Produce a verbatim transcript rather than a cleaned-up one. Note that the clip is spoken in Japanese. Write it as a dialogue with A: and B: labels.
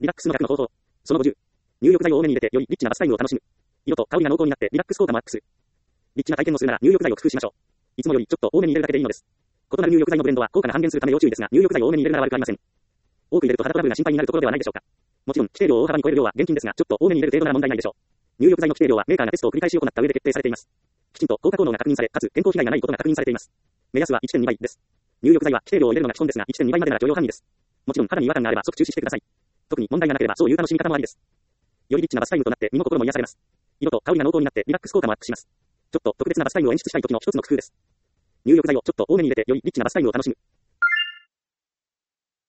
A: リラックスの逆の方法。そのごじゅう。入浴剤を多めに入れて、よりリッチなバスタイムを楽しむ。色と香りが濃厚になって、リラックス効果もアップする。リッチな体験をするなら、入浴剤を工夫しましょう。いつもよりちょっと多めに入れるだけでいいのです。異なる入浴剤のブレンドは効果が半減するため要注意ですが、入浴剤を多めに入れるのは悪くありません。多く入れると肌トラブルが心配になるところではないでしょうか。もちろん、規定量を大幅に超える量は厳禁ですが、ちょっと多めに入れる程度なら問題ないでしょう。入浴剤の規定量はメーカーがテストを繰り返し行った上で決定されています。きちんと効果効能が確認され、かつ健康被害がないことが確認されています。目安は いってんに 倍です。入浴剤は規定量を入れるのが基本ですが、いってんに 倍までなら許容範囲です。もちろん肌に違和感があれば即中止してください。特に問題がなければそういう楽しみ方もありです。よりリッチなバスタイムとなって身も心も癒されます。色と香りが濃厚になってリラックス効果もアップします。ちょっと特別なバスタイムを演出したい時の一つの工夫です。入浴剤をちょっと多めに入れてよりリッチなバスタイムを楽しむ。